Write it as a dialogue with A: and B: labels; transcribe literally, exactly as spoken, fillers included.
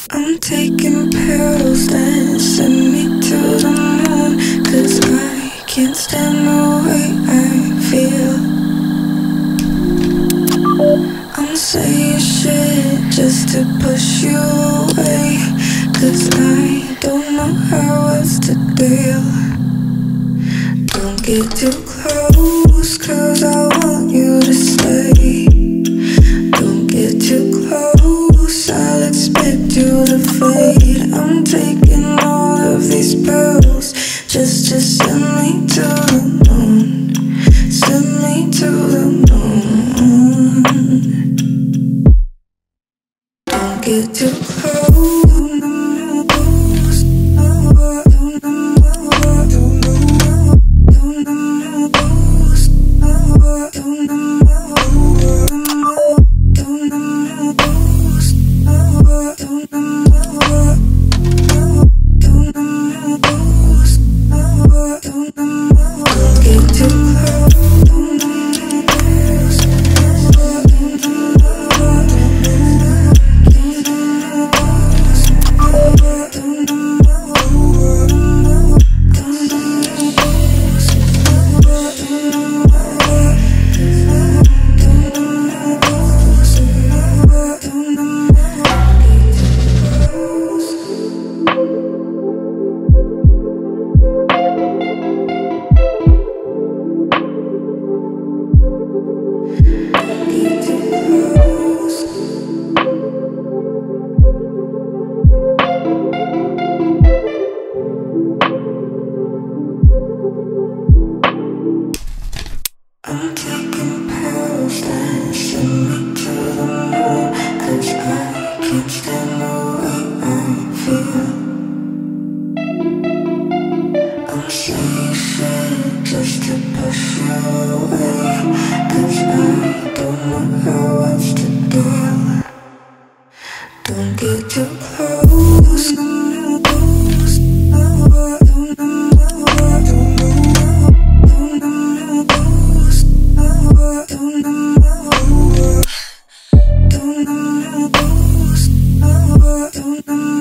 A: I'm taking pills that send me to the moon, 'cause I can't stand the way I feel. I'm saying shit just to push you away, 'cause I don't know how else to deal. Don't get too close, 'cause I want you to stay. Don't get too close, I'll expect you to fade. I'm taking all of these pills just to send me to the moon. Send me to the moon. Don't get too close. I'm taking pills that send me to the moon, 'cause I can't stand the way I feel. I'm saying shit just to push you away, 'cause I don't know how else to deal. Don't get too close. Don't